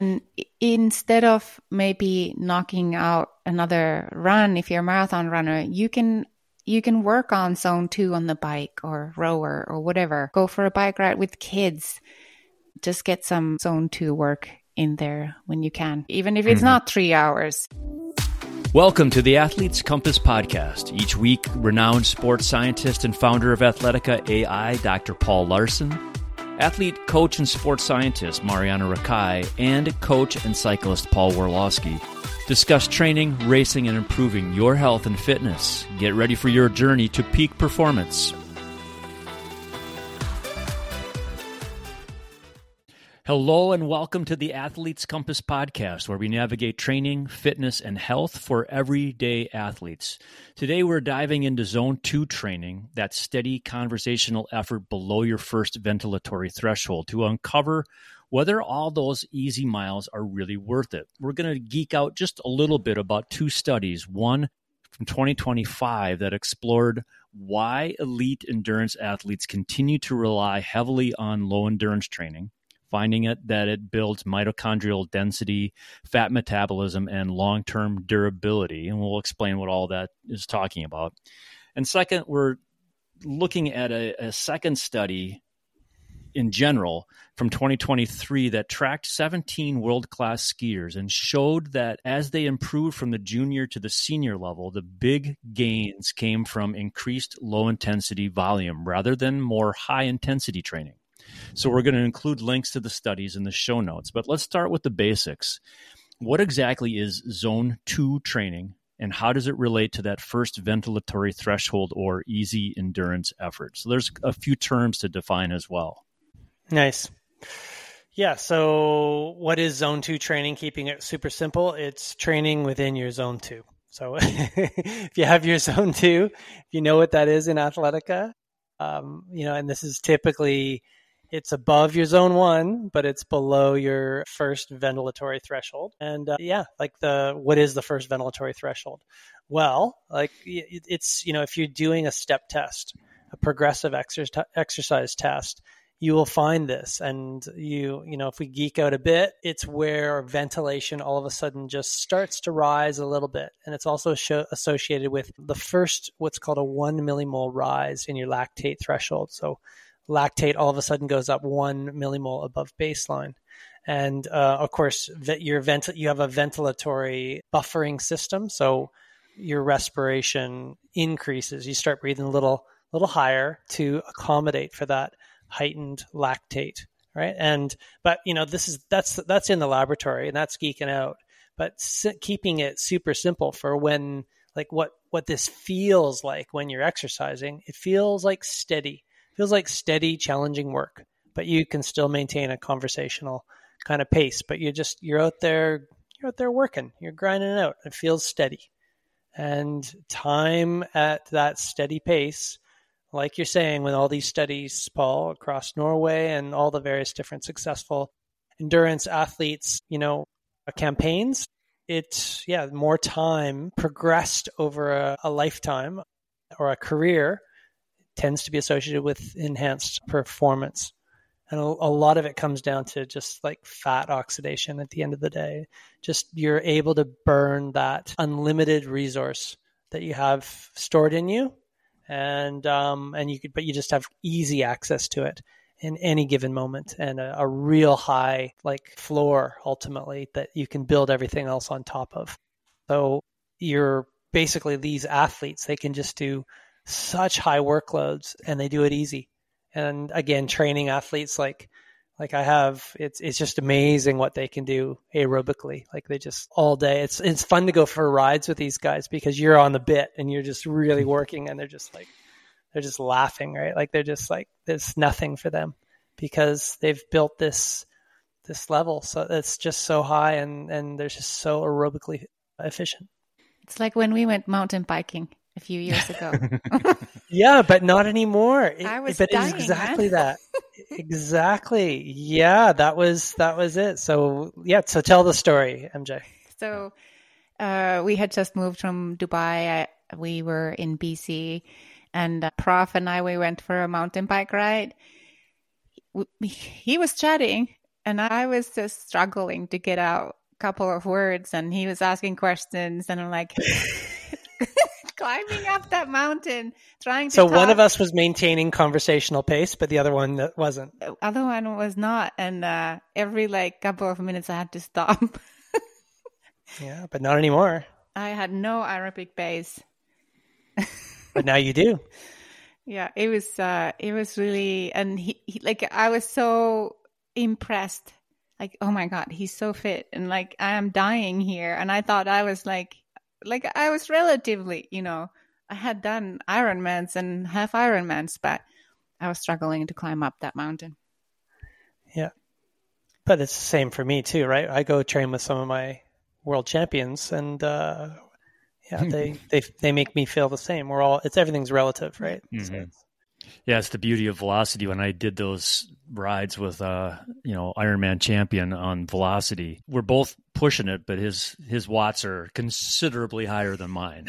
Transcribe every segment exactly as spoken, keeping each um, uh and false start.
And instead of maybe knocking out another run, if you're a marathon runner, you can you can work on zone two on the bike or rower or whatever. Go for a bike ride with kids. Just get some zone two work in there when you can, even if it's mm-hmm. not three hours. Welcome to the Athletes Compass podcast. Each week, renowned sports scientist and founder of Athletica A I, Doctor Paul Laursen, athlete, coach, and sports scientist Mariana Rakai, and coach and cyclist Paul Worlowski discuss training, racing, and improving your health and fitness. Get ready for your journey to peak performance. Hello and welcome to the Athletes Compass podcast, where we navigate training, fitness, and health for everyday athletes. Today we're diving into Zone two training, that steady conversational effort below your first ventilatory threshold, to uncover whether all those easy miles are really worth it. We're going to geek out just a little bit about two studies, one from twenty twenty-five that explored why elite endurance athletes continue to rely heavily on low endurance training, finding it that it builds mitochondrial density, fat metabolism, and long-term durability. And we'll explain what all that is talking about. And second, we're looking at a, a second study in general from twenty twenty-three that tracked seventeen world-class skiers and showed that as they improved from the junior to the senior level, the big gains came from increased low-intensity volume rather than more high-intensity training. So we're going to include links to the studies in the show notes, but let's start with the basics. What exactly is Zone two training, and how does it relate to that first ventilatory threshold or easy endurance effort? So there's a few terms to define as well. Nice. Yeah, so what is Zone two training? Keeping it super simple, it's training within your Zone two. So if you have your Zone two, if you know what that is in Athletica, um, you know, and this is typically... it's above your zone one, but it's below your first ventilatory threshold. And uh, yeah, like the, what is the first ventilatory threshold? Well, like it's, you know, if you're doing a step test, a progressive exer- exercise test, you will find this. And you, you know, if we geek out a bit, it's where ventilation all of a sudden just starts to rise a little bit. And it's also show- associated with the first, what's called a one millimole rise in your lactate threshold. So lactate all of a sudden goes up one millimole above baseline. And uh, of course, your vent- you have a ventilatory buffering system. So your respiration increases. You start breathing a little, little higher to accommodate for that heightened lactate, right? And, but you know, this is, that's, that's in the laboratory and that's geeking out, but si- keeping it super simple for when, like what, what this feels like when you're exercising, it feels like steady. Feels like steady, challenging work, but you can still maintain a conversational kind of pace. But you're just, you're out there, you're out there working, you're grinding it out. It feels steady. And time at that steady pace, like you're saying, with all these studies, Paul, across Norway and all the various different successful endurance athletes, you know, campaigns, it's, yeah, more time progressed over a, a lifetime or a career tends to be associated with enhanced performance. And a, a lot of it comes down to just like fat oxidation at the end of the day. Just you're able to burn that unlimited resource that you have stored in you. And um, and you could, but you just have easy access to it in any given moment, and a, a real high like floor ultimately that you can build everything else on top of. So you're basically, these athletes, they can just do such high workloads and they do it easy. And again, training athletes like like I have, it's it's just amazing what they can do aerobically. Like they just all day. It's it's fun to go for rides with these guys because you're on the bit and you're just really working, and they're just like they're just laughing, right? Like they're just like there's nothing for them because they've built this this level. So it's just so high, and and they're just so aerobically efficient. It's like when we went mountain biking a few years ago. Yeah, but not anymore. It, I was but dying, exactly man. that. Exactly. Yeah, that was that was it. So yeah, so tell the story, M J. So uh, we had just moved from Dubai. I, we were in B C, and uh, Prof and I, we went for a mountain bike ride. We, he was chatting, And I was just struggling to get out a couple of words, and he was asking questions, and I'm like climbing up that mountain, trying to So talk. one of us was maintaining conversational pace, but the other one wasn't. The other one was not. And uh, every like couple of minutes I had to stop. Yeah, but not anymore. I had no aerobic base. But now you do. Yeah, it was uh it was really, and he, he like I was so impressed. Like, oh my God, he's so fit, and like I am dying here. And I thought I was like like I was relatively, you know, I had done Ironmans and half Ironmans, but I was struggling to climb up that mountain. Yeah. But it's the same for me too, right? I go train with some of my world champions, and uh yeah, they, they they make me feel the same. We're all, it's everything's relative, right? Mm-hmm. So it's, yeah, it's the beauty of Velocity. When I did those rides with, uh, you know, Ironman champion on Velocity, we're both pushing it, but his his watts are considerably higher than mine.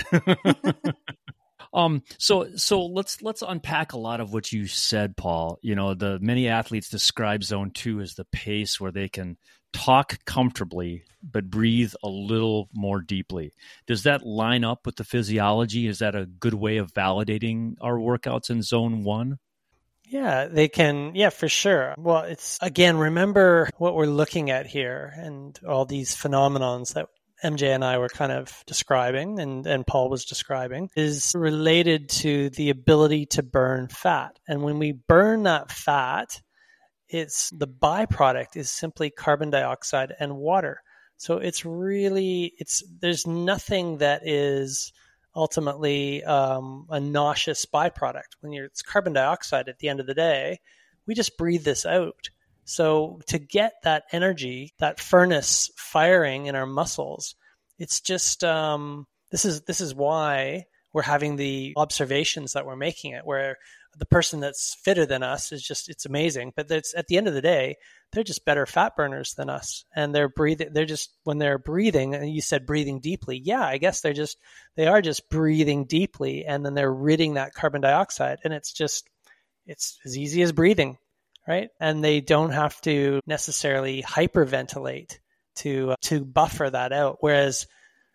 Um, so, so let's, let's unpack a lot of what you said, Paul. You know, the many athletes describe zone two as the pace where they can talk comfortably, but breathe a little more deeply. Does that line up with the physiology? Is that a good way of validating our workouts in zone one? yeah, they can. Yeah, for sure. Well, it's, again, remember what we're looking at here and all these phenomenons that M J and I were kind of describing, and, and Paul was describing, is related to the ability to burn fat. And when we burn that fat, it's the byproduct is simply carbon dioxide and water. So it's really, it's there's nothing that is ultimately um, a nauseous byproduct. When you're, it's carbon dioxide at the end of the day, we just breathe this out. So to get that energy, that furnace firing in our muscles, it's just um, this is this is why we're having the observations that we're making it, where the person that's fitter than us is just, it's amazing. But it's, at the end of the day, they're just better fat burners than us, and they're breathing. They're just, when they're breathing, and you said breathing deeply, yeah, I guess they're just they are just breathing deeply, and then they're ridding that carbon dioxide, and it's just it's as easy as breathing. Right? And they don't have to necessarily hyperventilate to to buffer that out. Whereas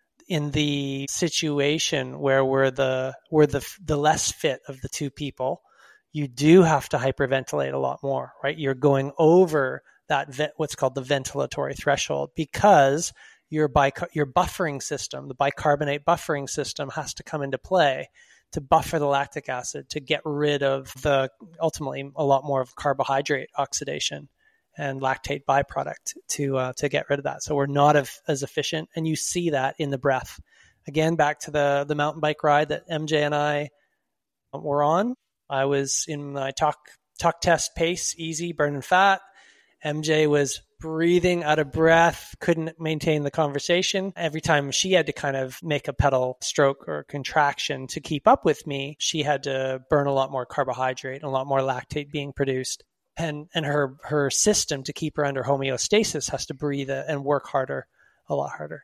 in the situation where we're the we're the the less fit of the two people, you do have to hyperventilate a lot more, right? You're going over that ve- what's called the ventilatory threshold, because your bica- your buffering system, the bicarbonate buffering system, has to come into play to buffer the lactic acid, to get rid of the, ultimately, a lot more of carbohydrate oxidation and lactate byproduct to uh, to get rid of that. So we're not as, as efficient, and you see that in the breath. Again, back to the, the mountain bike ride that M J and I were on. I was in my talk, talk test pace, easy, burning fat. M J was breathing out of breath, couldn't maintain the conversation. Every time she had to kind of make a pedal stroke or contraction to keep up with me, she had to burn a lot more carbohydrate, a lot more lactate being produced. And and her her system, to keep her under homeostasis, has to breathe and work harder, a lot harder.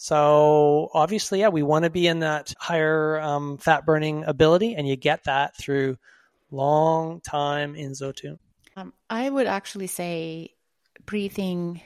So obviously, yeah, we want to be in that higher um, fat burning ability, and you get that through long time in zone two. Um, I would actually say breathing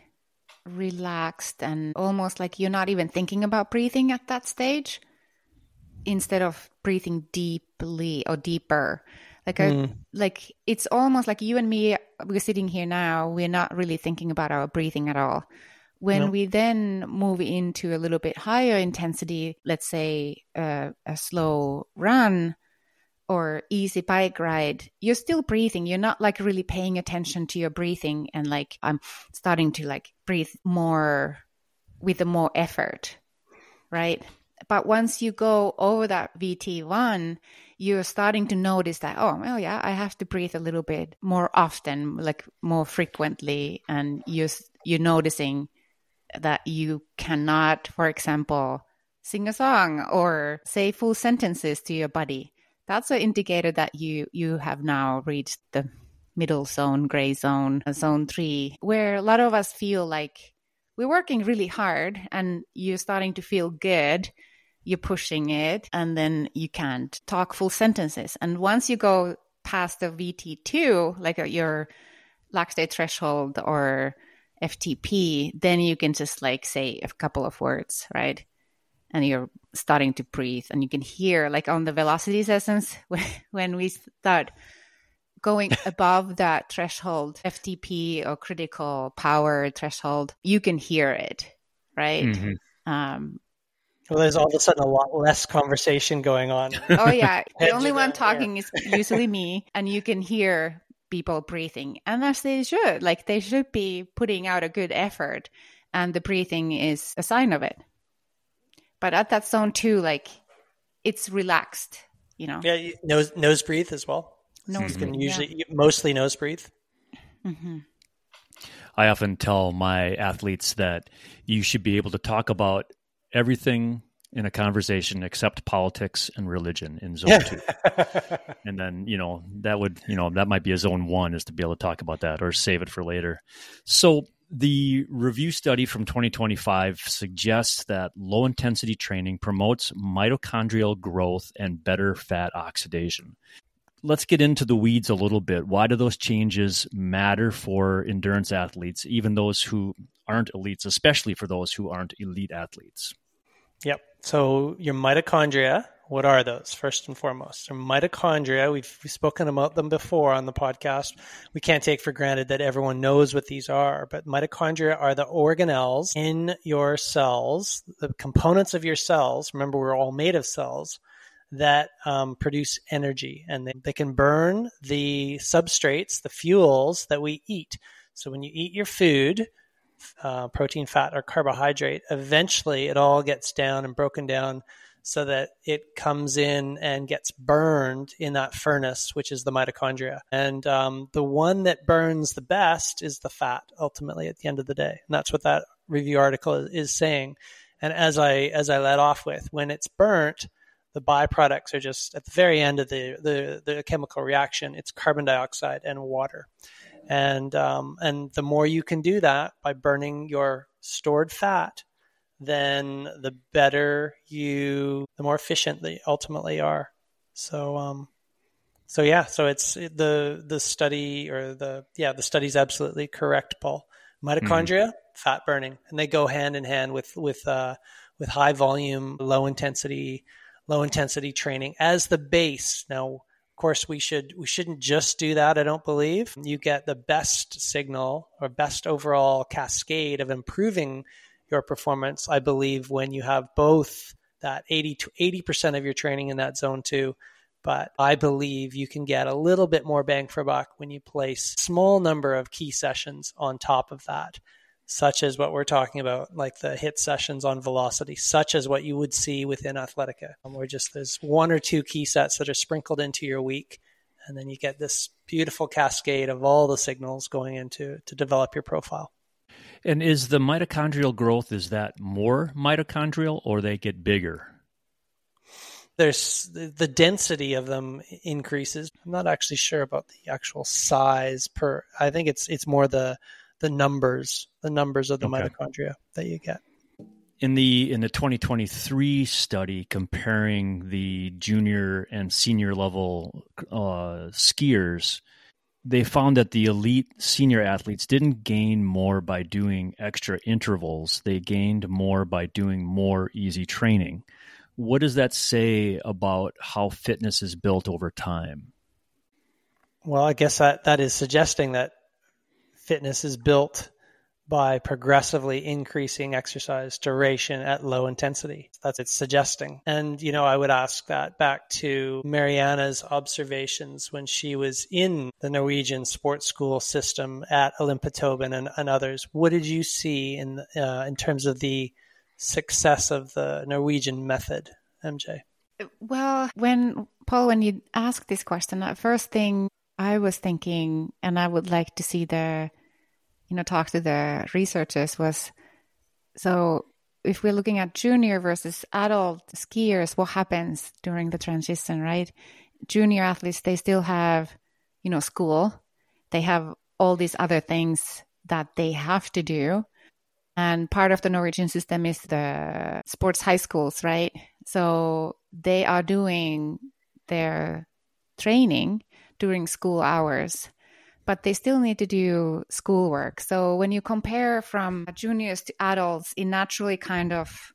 relaxed and almost like you're not even thinking about breathing at that stage, instead of breathing deeply or deeper. Like, mm. I, like it's almost like you and me, we're sitting here now, we're not really thinking about our breathing at all. When no. we then move into a little bit higher intensity, let's say uh, a slow run or easy bike ride, you're still breathing. You're not like really paying attention to your breathing, and like I'm starting to like breathe more with a more effort, right? But once you go over that V T one, you're starting to notice that, oh, well, yeah, I have to breathe a little bit more often, like more frequently. And you're, you're noticing that you cannot, for example, sing a song or say full sentences to your body. That's an indicator that you you have now reached the middle zone, gray zone, zone three, where a lot of us feel like we're working really hard and you're starting to feel good. You're pushing it, and then you can't talk full sentences. And once you go past the V T two, like your lactate threshold or F T P, then you can just like say a couple of words, right? And you're starting to breathe, and you can hear like on the velocity sessions when, when we start going above that threshold, F T P or critical power threshold, you can hear it, right? Mm-hmm. Um, well, there's all of a sudden a lot less conversation going on. Oh yeah, the only one talking is usually me, and you can hear people breathing, and as they should. Like they should be putting out a good effort, and the breathing is a sign of it. But at that zone two, like it's relaxed, you know. Yeah, nose nose breathe as well. Nose you can breathe, usually yeah. mostly nose breathe. Mm-hmm. I often tell my athletes that you should be able to talk about everything in a conversation except politics and religion in zone two. And then, you know, that would, you know, that might be a zone one, is to be able to talk about that or save it for later. So the review study from twenty twenty-five suggests that low intensity training promotes mitochondrial growth and better fat oxidation. Let's get into the weeds a little bit. Why do those changes matter for endurance athletes, even those who aren't elites, especially for those who aren't elite athletes? Yep. So your mitochondria, what are those? First and foremost, your mitochondria, we've, we've spoken about them before on the podcast. We can't take for granted that everyone knows what these are, but mitochondria are the organelles in your cells, the components of your cells. Remember, we're all made of cells that um, produce energy, and they, they can burn the substrates, the fuels that we eat. So when you eat your food, Uh, protein, fat, or carbohydrate, eventually it all gets down and broken down so that it comes in and gets burned in that furnace, which is the mitochondria. And um, the one that burns the best is the fat, ultimately, at the end of the day. And that's what that review article is, is saying. And as I as I led off with, when it's burnt, the byproducts are just at the very end of the the, the chemical reaction, it's carbon dioxide and water. And um, and the more you can do that by burning your stored fat, then the better you, the more efficient they ultimately are. So um, so yeah, so it's the the study or the yeah the study's absolutely correct, Paul. Mitochondria, mm-hmm. fat burning, and they go hand in hand with with uh, with high volume, low intensity, low intensity training as the base. Now, of course, we should we shouldn't just do that, I don't believe. You get the best signal or best overall cascade of improving your performance, I believe, when you have both that eighty to eighty percent of your training in that zone two. But I believe you can get a little bit more bang for buck when you place a small number of key sessions on top of that, such as what we're talking about, like the HIIT sessions on velocity, such as what you would see within Athletica, where just there's one or two key sets that are sprinkled into your week, and then you get this beautiful cascade of all the signals going into to develop your profile. And is the mitochondrial growth, is that more mitochondrial or they get bigger? There's the density of them increases. I'm not actually sure about the actual size per, I think it's it's more the the numbers, the numbers of the okay. mitochondria that you get. In the in the twenty twenty-three study comparing the junior and senior level uh, skiers, they found that the elite senior athletes didn't gain more by doing extra intervals. They gained more by doing more easy training. What does that say about how fitness is built over time? Well, I guess that, that is suggesting that fitness is built by progressively increasing exercise duration at low intensity. That's what it's suggesting. And, you know, I would ask that back to Mariana's observations when she was in the Norwegian sports school system at Olympiatoben and, and others. What did you see in uh, in terms of the success of the Norwegian method, M J? Well, when, Paul, when you asked this question, the first thing I was thinking, and I would like to see the you know, talk to the researchers was, so if we're looking at junior versus adult skiers, what happens during the transition, right? Junior athletes, they still have, you know, school. They have all these other things that they have to do. And part of the Norwegian system is the sports high schools, right? So they are doing their training during school hours. but they still need to do schoolwork. So when you compare from juniors to adults, it naturally kind of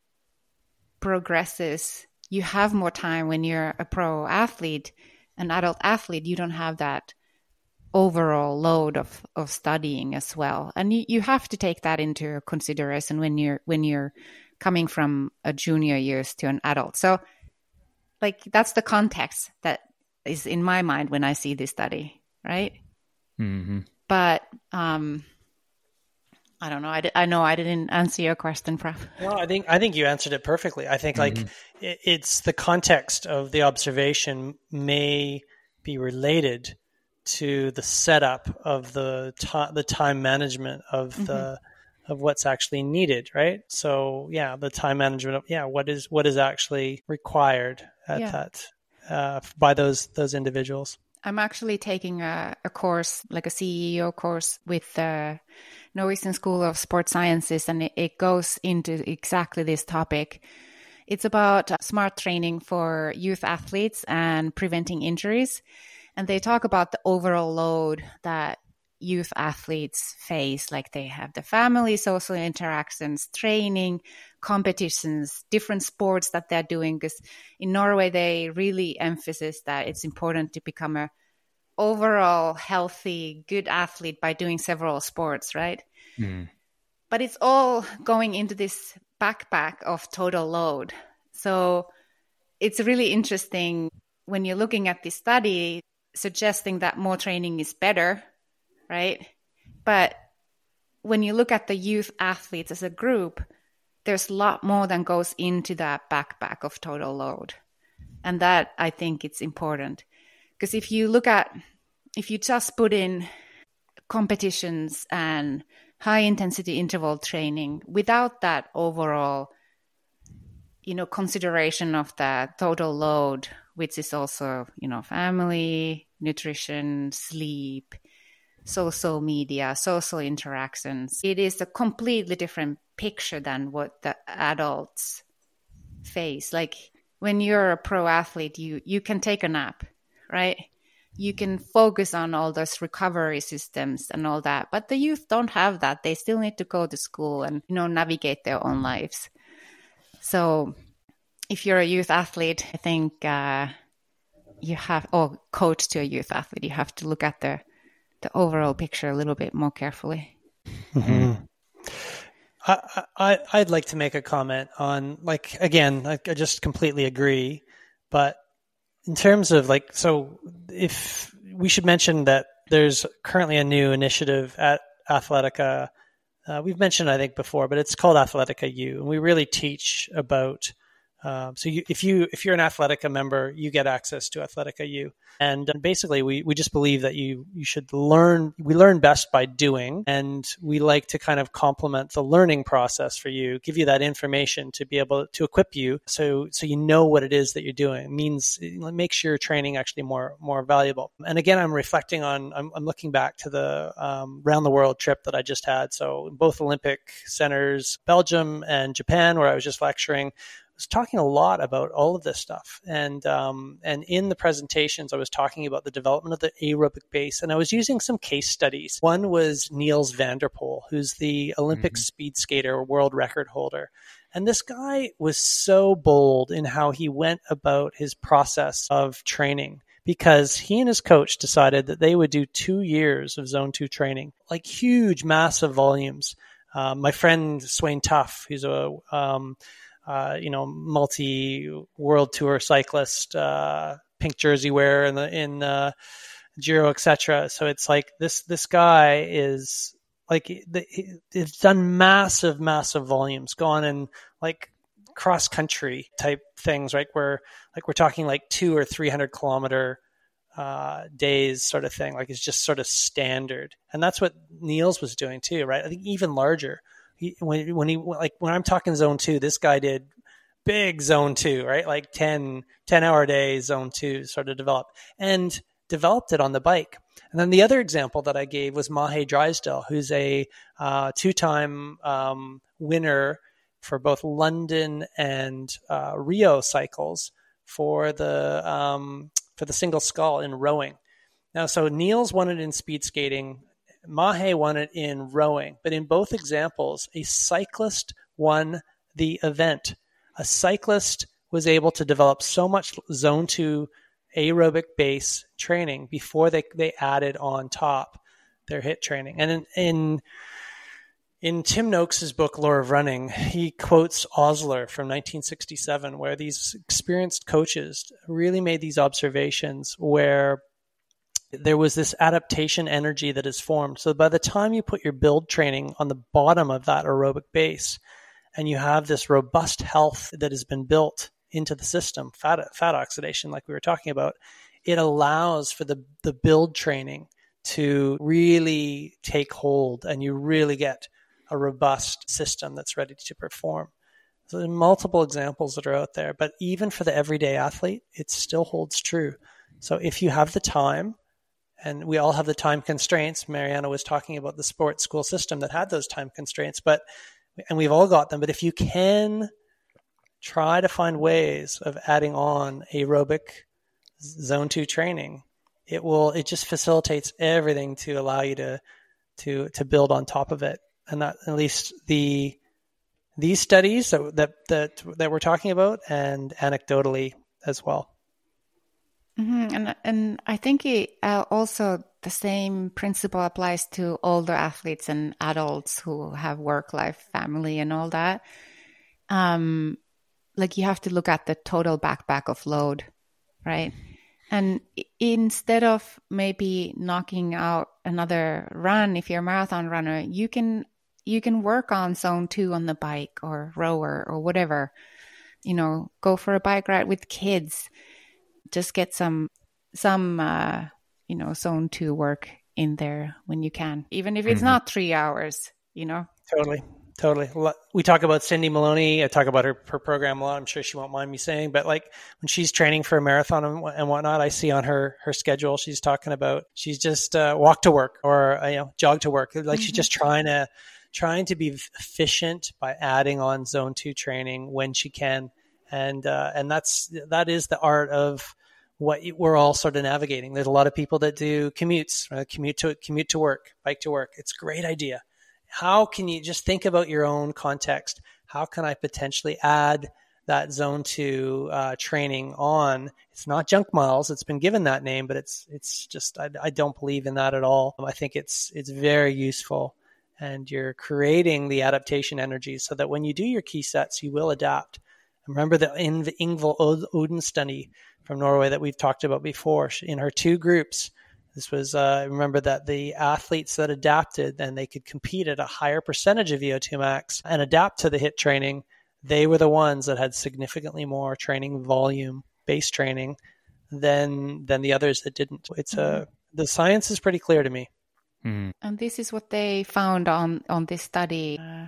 progresses. You have more time when you're a pro athlete, an adult athlete. You don't have that overall load of, of studying as well. And you, you have to take that into consideration when you're when you're coming from a junior years to an adult. So like that's the context that is in my mind when I see this study, right? Mm-hmm. But um, I don't know. I, I know I didn't answer your question, Prof. Well, I think I think you answered it perfectly. I think like mm-hmm. it, it's the context of the observation may be related to the setup of the to- the time management of mm-hmm. the of what's actually needed, right? So yeah, the time management of yeah, what is what is actually required at yeah. that uh, by those those individuals. I'm actually taking a, a course, like a C E O course with the Norwegian School of Sports Sciences, and it, it goes into exactly this topic. It's about smart training for youth athletes and preventing injuries. And they talk about the overall load that youth athletes face, like they have the family, social interactions, training, competitions, different sports that they're doing. Because in Norway, they really emphasize that it's important to become a overall healthy, good athlete by doing several sports, right? Mm. But it's all going into this backpack of total load. So it's really interesting when you're looking at this study, suggesting that more training is better, right? But when you look at the youth athletes as a group, there's a lot more than goes into that backpack of total load. And that, I think it's important. Because if you look at, if you just put in competitions and high intensity interval training without that overall, you know, consideration of the total load, which is also, you know, family, nutrition, sleep, social media, social interactions. It is a completely different picture than what the adults face. Like when you're a pro athlete, you, you can take a nap, right? You can focus on all those recovery systems and all that. But the youth don't have that. They still need to go to school and, you know, navigate their own lives. So if you're a youth athlete, I think uh, you have, or coach to a youth athlete, you have to look at the the overall picture a little bit more carefully. Mm-hmm. I, I, I'd like to make a comment on, like, again, I, I just completely agree. But in terms of like, so if we should mention that there's currently a new initiative at Athletica. Uh, we've mentioned, I think, before, but it's called Athletica U, and we really teach about. Um, so you, if you if you're an Athletica member, you get access to Athletica U, and basically we, we just believe that you you should learn. We learn best by doing, and we like to kind of complement the learning process for you, give you that information to be able to equip you, so so you know what it is that you're doing. It means it makes your training actually more more valuable. And again, I'm reflecting on. I'm, I'm looking back to the um, round the world trip that I just had. So both Olympic centers, Belgium and Japan, where I was just lecturing. Was talking a lot about all of this stuff. And um, and in the presentations, I was talking about the development of the aerobic base. And I was using some case studies. One was Niels van der Poel, who's the Olympic mm-hmm. speed skater, world record holder. And this guy was so bold in how he went about his process of training, because he and his coach decided that they would do two years of zone two training, like huge, massive volumes. Uh, my friend Swain Tuff, who's a... Um, Uh, you know, multi-world tour cyclist, uh, pink jersey wearer in the in uh, Giro, et cetera. So it's like this this guy is like it's done massive, massive volumes, gone in like cross country type things, right? Where like we're talking like two or three hundred kilometer uh, days, sort of thing. Like it's just sort of standard, and that's what Niels was doing too, right? I think even larger. He, when when he like when I'm talking zone two, this guy did big zone two, right? Like ten, ten hour days zone two sort of developed and developed it on the bike. And then the other example that I gave was Mahe Drysdale, who's a uh, two-time um, winner for both London and uh, Rio cycles for the um, for the single scull in rowing. Now, so Niels won it in speed skating. Mahe won it in rowing. But in both examples, a cyclist won the event. A cyclist was able to develop so much zone two aerobic base training before they, they added on top their HIIT training. And in, in In Tim Noakes' book, Lore of Running, he quotes Osler from nineteen sixty-seven, where these experienced coaches really made these observations where there was this adaptation energy that is formed. So by the time you put your build training on the bottom of that aerobic base and you have this robust health that has been built into the system, fat, fat oxidation, like we were talking about, it allows for the, the build training to really take hold, and you really get a robust system that's ready to perform. So there are multiple examples that are out there, but even for the everyday athlete, it still holds true. So if you have the time, and we all have the time constraints, Mariana was talking about the sports school system that had those time constraints, but and we've all got them, but if you can try to find ways of adding on aerobic zone two training, it will, it just facilitates everything to allow you to, to, to build on top of it. And that, at least the, these studies that, that, that, that we're talking about, and anecdotally as well. Mm-hmm. And and I think it, uh, also the same principle applies to older athletes and adults who have work life, family, and all that. Um, like you have to look at the total backpack of load, right? And instead of maybe knocking out another run, if you're a marathon runner, you can you can work on zone two on the bike or rower or whatever. You know, go for a bike ride with kids. Just get some some uh, you know zone two work in there when you can, even if it's mm-hmm. not three hours. You know, totally. Totally. We talk about Cindy Maloney. I talk about her, her program a lot. I'm sure she won't mind me saying, but like when she's training for a marathon and, and whatnot, I see on her, her schedule, she's talking about, she's just uh, walk to work or, uh, you know, jog to work. Like mm-hmm. she's just trying to, trying to be efficient by adding on zone two training when she can. And, uh, and that's, that is the art of what we're all sort of navigating. There's a lot of people that do commutes, right? commute to, commute to work, bike to work. It's a great idea. How can you just think about your own context? How can I potentially add that zone two uh, training on? It's not junk miles. It's been given that name, but it's it's just I, I don't believe in that at all. I think it's it's very useful, and you're creating the adaptation energy so that when you do your key sets, you will adapt. Remember the in the Ingvild Odin study from Norway that we've talked about before. In her two groups. This was, uh, remember that the athletes that adapted and they could compete at a higher percentage of V O two max and adapt to the HIIT training, they were the ones that had significantly more training volume, base training, than than the others that didn't. It's mm-hmm. a, the science is pretty clear to me. Mm-hmm. And this is what they found on, on this study. Uh,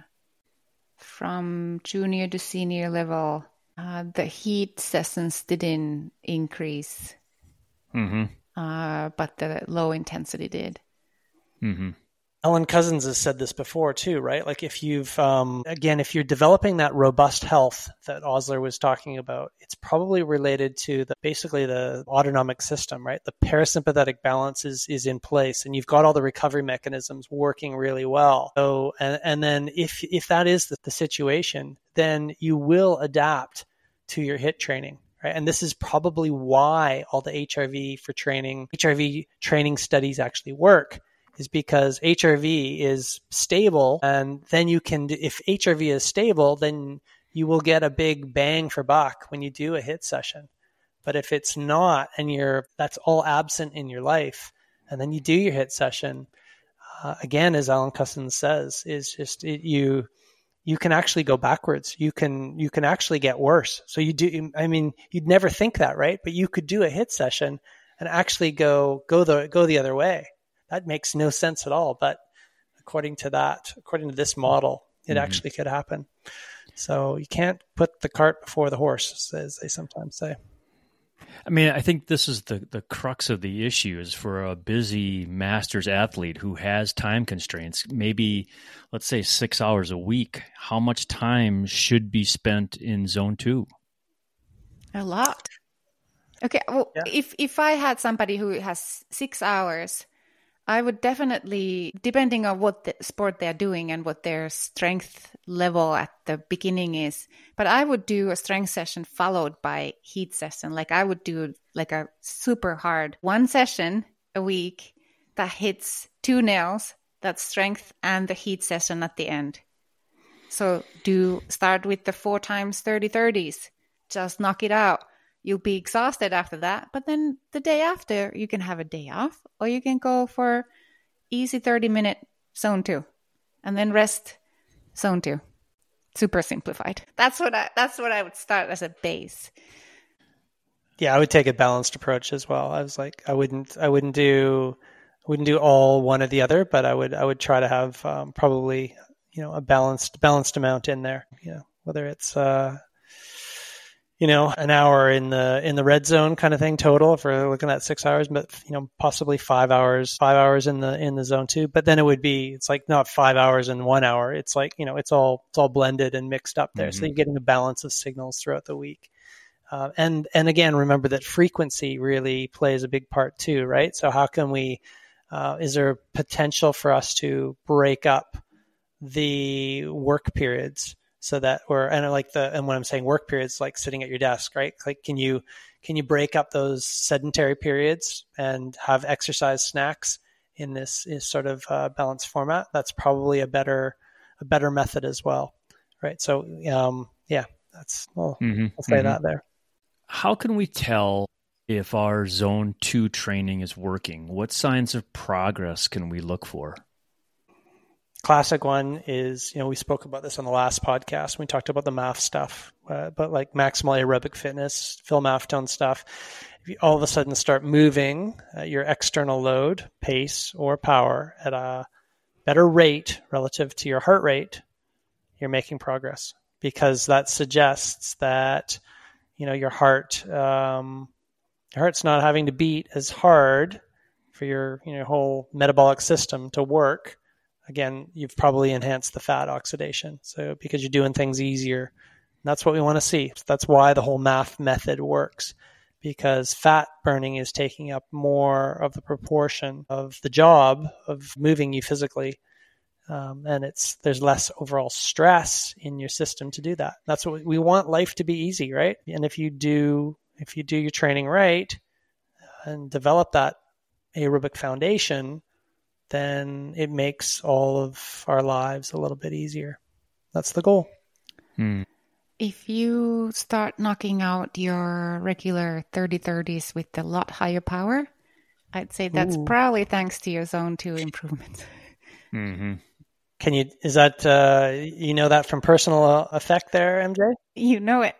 from junior to senior level, uh, the HIIT sessions didn't increase. Mm-hmm. Uh, but the low intensity did. Mm-hmm. Ellen Cousins has said this before too, right? Like if you've, um, again, if you're developing that robust health that Osler was talking about, it's probably related to the basically the autonomic system, right? The parasympathetic balance is, is in place, and you've got all the recovery mechanisms working really well. So, and, and then if, if that is the, the situation, then you will adapt to your HIIT training. Right? And this is probably why all the H R V for training, H R V training studies actually work, is because H R V is stable. And then you can, if H R V is stable, then you will get a big bang for buck when you do a HIIT session. But if it's not, and you're, that's all absent in your life, and then you do your HIIT session, uh, again, as Ellen Cousins says, is just it, you, you can actually go backwards. You can you can actually get worse. So you do. I mean, you'd never think that, right? But you could do a HIIT session and actually go go the go the other way. That makes no sense at all. But according to that, according to this model, it mm-hmm. actually could happen. So you can't put the cart before the horse, as they sometimes say. I mean, I think this is the, the crux of the issue is for a busy masters athlete who has time constraints, maybe, let's say, six hours a week. How much time should be spent in zone two? A lot. Okay. Well, Yeah. if, if I had somebody who has six hours, I would definitely, depending on what the sport they're doing and what their strength level at the beginning is, but I would do a strength session followed by heat session. Like I would do like a super hard one session a week that hits two nails, that's strength, and the heat session at the end. So do start with the four times thirty thirties. Just knock it out. You'll be exhausted after that, but then the day after you can have a day off, or you can go for easy thirty minute zone two and then rest zone two. Super simplified. That's what I, that's what I would start as a base. Yeah, I would take a balanced approach as well. I was like, I wouldn't, I wouldn't do, wouldn't do all one or the other, but I would, I would try to have um, probably, you know, a balanced, balanced amount in there. You know, whether it's, uh, you know, an hour in the in the red zone kind of thing total if we're looking at six hours, but you know, possibly five hours, five hours in the in the zone two. But then it would be, it's like not five hours in one hour. It's like, you know, it's all it's all blended and mixed up there. Mm-hmm. So you're getting a balance of signals throughout the week. Uh, and and again, remember that frequency really plays a big part too, right? So how can we? Uh, is there potential for us to break up the work periods? So that we're, and like the, and when I'm saying work periods, like sitting at your desk, right? Like, can you, can you break up those sedentary periods and have exercise snacks in this is sort of uh, balanced format? That's probably a better, a better method as well. Right. So, um, yeah, that's, well, mm-hmm. I'll say mm-hmm. that there. How can we tell if our zone two training is working? What signs of progress can we look for? Classic one is, you know, we spoke about this on the last podcast. We talked about the M A F stuff, uh, but like maximal aerobic fitness, Phil Maffetone stuff. If you all of a sudden start moving at your external load, pace or power at a better rate relative to your heart rate, you're making progress, because that suggests that, you know, your heart, um, your heart's not having to beat as hard for your, you know, whole metabolic system to work. Again, you've probably enhanced the fat oxidation. So because you're doing things easier, that's what we want to see. So that's why the whole M A F method works, because fat burning is taking up more of the proportion of the job of moving you physically. Um, and it's, there's less overall stress in your system to do that. That's what we, we want life to be easy, right? And if you do, if you do your training right and develop that aerobic foundation, then it makes all of our lives a little bit easier. That's the goal. Hmm. If you start knocking out your regular thirty thirties with a lot higher power, I'd say that's Ooh. probably thanks to your zone two improvements. Mm-hmm. Can you, is that, uh, you know that from personal effect there, M J? You know it.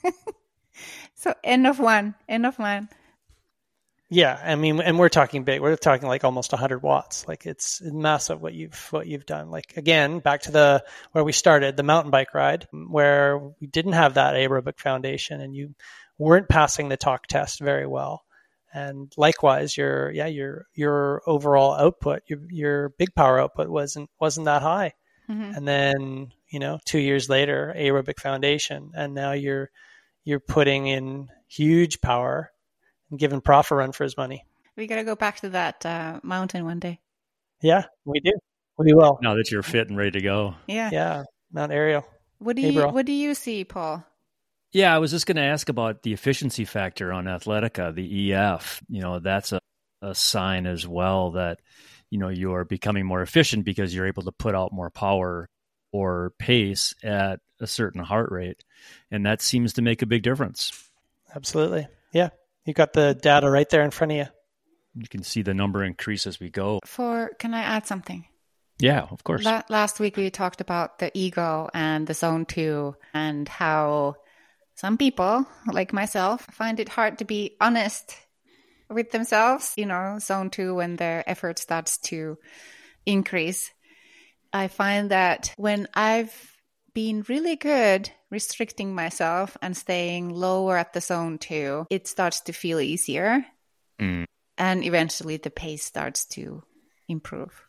So end of one, end of one. Yeah, I mean, and we're talking big. We're talking like almost one hundred watts. Like it's massive what you've what you've done. Like again, back to the where we started, the mountain bike ride, where we didn't have that aerobic foundation, and you weren't passing the talk test very well. And likewise, your yeah your your overall output, your your big power output wasn't wasn't that high. Mm-hmm. And then you know, two years later, aerobic foundation, and now you're you're putting in huge power. Giving Prof a run for his money. We got to go back to that uh, mountain one day. Yeah, we do. We will. Now that you're fit and ready to go. Yeah. Yeah, Mount Ariel. What do hey, you bro. What do you see, Paul? Yeah, I was just going to ask about the efficiency factor on Athletica, the E F. You know, that's a, a sign as well that, you know, you're becoming more efficient because you're able to put out more power or pace at a certain heart rate. And that seems to make a big difference. Absolutely. Yeah. You got the data right there in front of you. You can see the number increase as we go. For Can I add something? Yeah, of course. La- last week we talked about the ego and the zone two, and how some people, like myself, find it hard to be honest with themselves. You know, zone two, when their effort starts to increase. I find that when I've been really good restricting myself and staying lower at the zone two, it starts to feel easier. Mm. And eventually the pace starts to improve.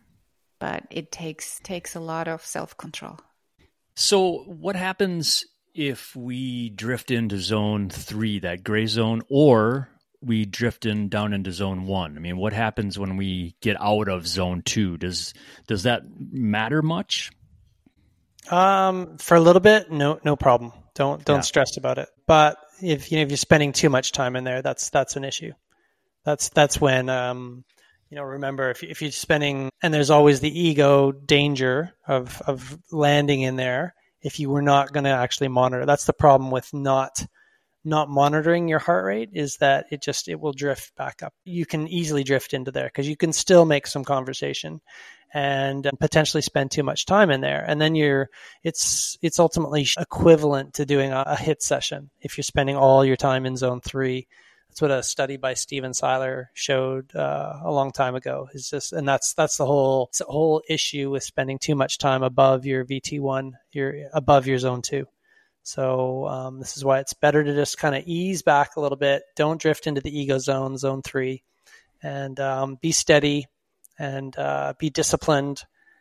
But it takes takes a lot of self-control. So what happens if we drift into zone three, that gray zone, or we drift in down into zone one? I mean, what happens when we get out of zone two? Does does that matter much? Um, for a little bit, no, no problem. Don't don't Yeah. stress about it. But if you know if you're spending too much time in there, that's that's an issue. That's that's when um, you know. Remember, if if you're spending, and there's always the ego danger of of landing in there if you were not going to actually monitor. That's the problem with not not monitoring your heart rate, is that it just it will drift back up. You can easily drift into there because you can still make some conversation and potentially spend too much time in there, and then you're it's it's ultimately equivalent to doing a, a hit session if you're spending all your time in zone three. That's what a study by Steven Seiler showed uh, a long time ago. Is just, and that's that's the whole it's the whole issue with spending too much time above your V T one, your above your zone two. So um, this is why it's better to just kind of ease back a little bit. Don't drift into the ego zone, zone three, and um, be steady and uh, be disciplined,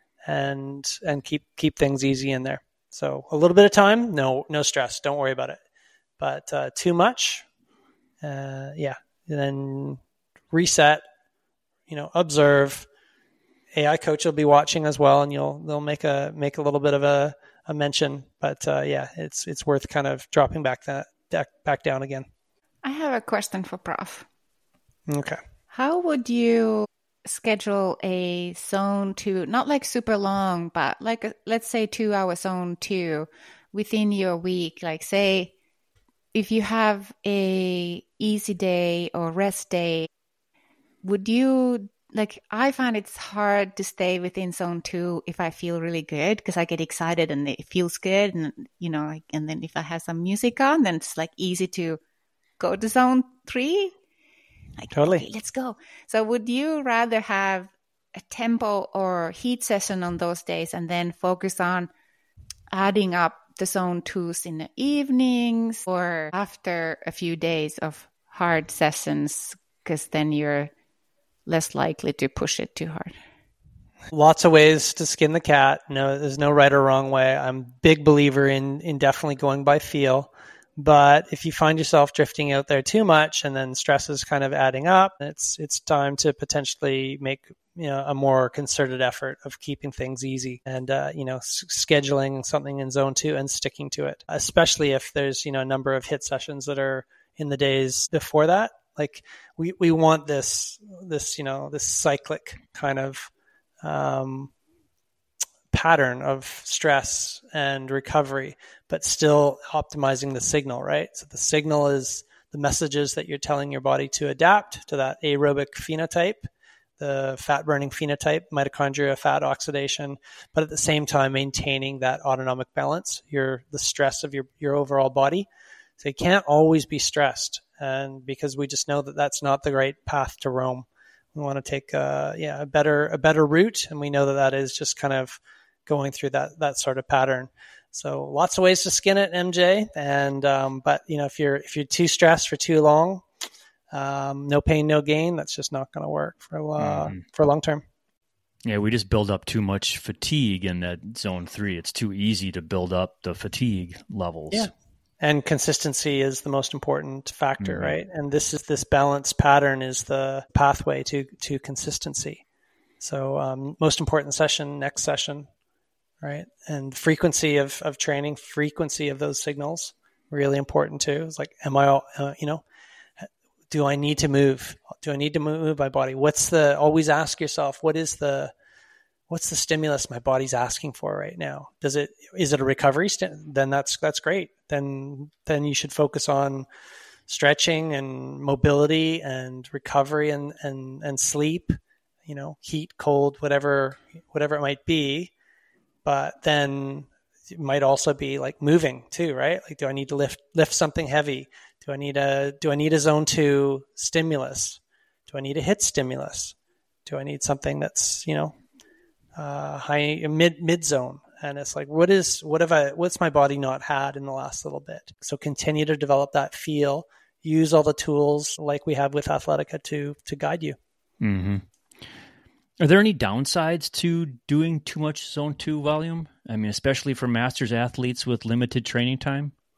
and and keep keep things easy in there. So a little bit of time, no no stress, don't worry about it. But uh, too much, uh, yeah. And then reset. You know, observe. A I coach will be watching as well, and you'll they'll make a make a little bit of a. a mention, but uh, yeah, it's it's worth kind of dropping back that back down again. I have a question for Prof. Okay. How would you schedule a zone two, not like super long, but like a, let's say two hour zone two within your week? Like say if you have a easy day or rest day, would you like, I find it's hard to stay within zone two if I feel really good, because I get excited and it feels good. And, you know, like, and then if I have some music on, then it's like easy to go to zone three. Like, totally. Okay, let's go. So would you rather have a tempo or heat session on those days and then focus on adding up the zone twos in the evenings, or after a few days of hard sessions, because then you're less likely to push it too hard? Lots of ways to skin the cat. No, there's no right or wrong way. I'm a big believer in in definitely going by feel. But if you find yourself drifting out there too much and then stress is kind of adding up, it's it's time to potentially make you know a more concerted effort of keeping things easy and uh, you know s- scheduling something in zone two and sticking to it. Especially if there's you know a number of hit sessions that are in the days before that. Like we, we want this, this, you know, this cyclic kind of um, pattern of stress and recovery, but still optimizing the signal, right? So the signal is the messages that you're telling your body to adapt to that aerobic phenotype, the fat burning phenotype, mitochondria, fat oxidation, but at the same time maintaining that autonomic balance, your the stress of your, your overall body. So you can't always be stressed. And because we just know that that's not the right path to roam, we want to take a, yeah, a better a better route, and we know that that is just kind of going through that that sort of pattern. So lots of ways to skin it, M J. And um, but you know if you're if you're too stressed for too long, um, no pain, no gain. That's just not going to work for uh, mm. for long term. Yeah, we just build up too much fatigue in that zone three. It's too easy to build up the fatigue levels. Yeah. And consistency is the most important factor, mm-hmm. right? And this is this balanced pattern is the pathway to to consistency. So um, most important session, next session, right? And frequency of, of training, frequency of those signals, really important too. It's like, am I, uh, you know, do I need to move? Do I need to move my body? What's the, always ask yourself, what is the, what's the stimulus my body's asking for right now? Does it, is it a recovery? St- then that's, that's great. Then, then you should focus on stretching and mobility and recovery and, and, and sleep, you know, heat, cold, whatever, whatever it might be. But then it might also be like moving too, right? Like, do I need to lift, lift something heavy? Do I need a, do I need a zone two stimulus? Do I need a hit stimulus? Do I need something that's, you know, uh, high, mid, mid zone? And it's like, what is, what have I, what's my body not had in the last little bit? So continue to develop that feel, use all the tools like we have with Athletica to, to guide you. Mm-hmm. Are there any downsides to doing too much zone two volume? I mean, especially for masters athletes with limited training time?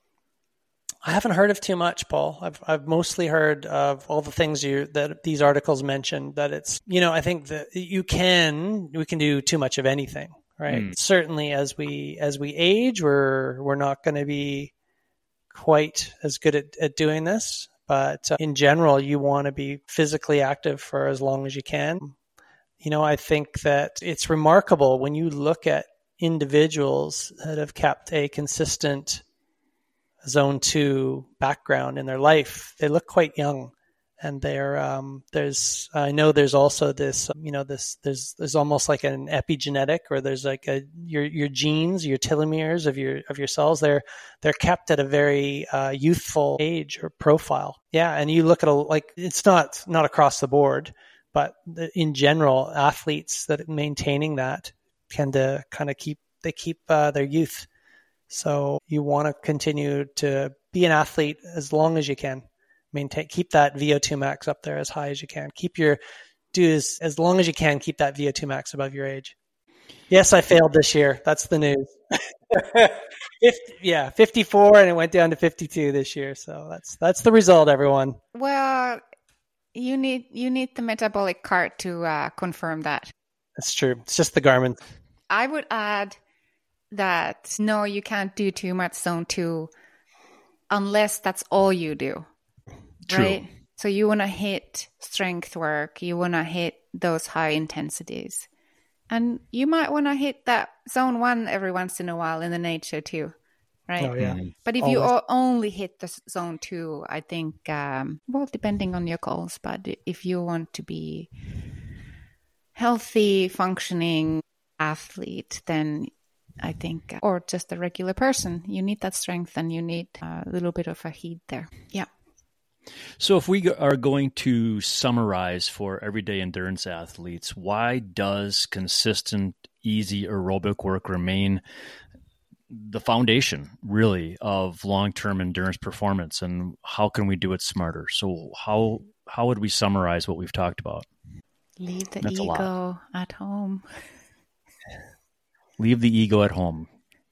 I haven't heard of too much, Paul. I've I've mostly heard of all the things you that these articles mentioned. That it's, you know, I think that you can we can do too much of anything, right? Mm. Certainly, as we as we age, we're we're not going to be quite as good at, at doing this. But uh, in general, you want to be physically active for as long as you can. You know, I think that it's remarkable when you look at individuals that have kept a consistent zone two background in their life. They look quite young, and they're um, there's I know there's also this you know this there's there's almost like an epigenetic, or there's like a your your genes, your telomeres of your of your cells. They're they're kept at a very uh, youthful age or profile. Yeah, and you look at a like it's not not across the board, but in general, athletes that maintaining that tend to kind of keep they keep uh, their youth. So you want to continue to be an athlete as long as you can. Maintain, keep that V O two max up there as high as you can. Keep your, do as, as long as you can, keep that V O two max above your age. Yes, I failed this year. That's the news. fifty, yeah, fifty-four, and it went down to fifty-two this year. So that's that's the result, everyone. Well, you need you need the metabolic cart to uh, confirm that. That's true. It's just the Garmin. I would add that no, you can't do too much zone two unless that's all you do. True. Right? So you want to hit strength work, you want to hit those high intensities. And you might want to hit that zone one every once in a while in the nature too, right? Oh, yeah. But if Always. you o- only hit the zone two, I think, um, well, depending on your goals, but if you want to be healthy, functioning athlete, then I think, or just a regular person, you need that strength and you need a little bit of a heat there. Yeah. So if we are going to summarize for everyday endurance athletes, why does consistent, easy aerobic work remain the foundation, really, of long-term endurance performance, and how can we do it smarter? So how how would we summarize what we've talked about? Leave the That's ego at home. Leave the ego at home.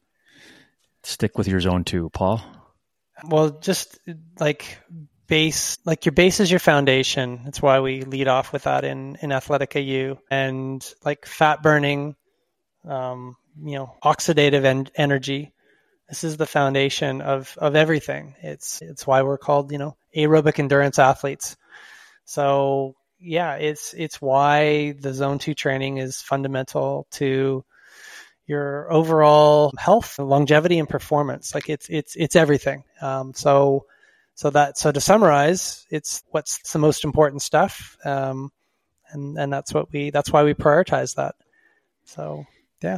Stick with your zone two, Paul. Well, just like base, like your base is your foundation. That's why we lead off with that in, in Athletica U. And like fat burning, um, you know, oxidative en- energy. This is the foundation of, of everything. It's, it's why we're called, you know, aerobic endurance athletes. So yeah, it's, it's why the zone two training is fundamental to your overall health, longevity, and performance. Like it's it's it's everything. Um, so so that so to summarize, it's what's the most important stuff, um, and and that's what we that's why we prioritize that. So yeah.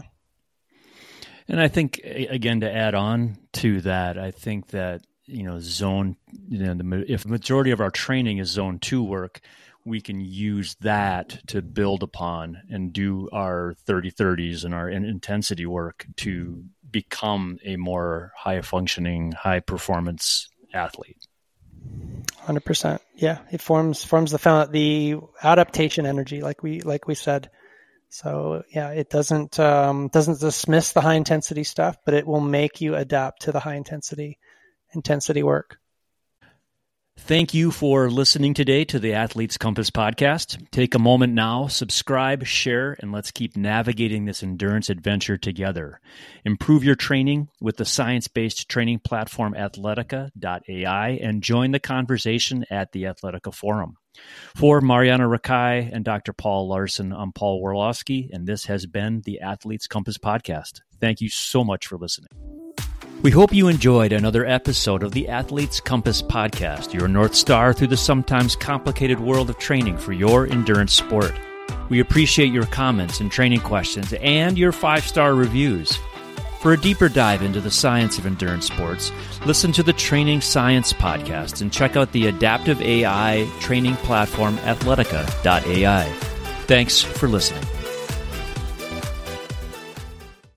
And I think again to add on to that, I think that you know zone you know the if the majority of our training is zone two work, we can use that to build upon and do our thirty thirties and our intensity work to become a more high functioning, high performance athlete. one hundred percent. Yeah. It forms, forms the, found, the adaptation energy, like we, like we said. So yeah, it doesn't, um, doesn't dismiss the high intensity stuff, but it will make you adapt to the high intensity, intensity work. Thank you for listening today to the Athletes Compass podcast. Take a moment now, subscribe, share, and let's keep navigating this endurance adventure together. Improve your training with the science-based training platform athletica dot A I and join the conversation at the Athletica Forum. For Mariana Rakai and Doctor Paul Larson, I'm Paul Worlowski, and this has been the Athletes Compass podcast. Thank you so much for listening. We hope you enjoyed another episode of the Athletes Compass podcast, your North Star through the sometimes complicated world of training for your endurance sport. We appreciate your comments and training questions and your five-star reviews. For a deeper dive into the science of endurance sports, listen to the Training Science podcast and check out the adaptive A I training platform athletica dot A I. Thanks for listening.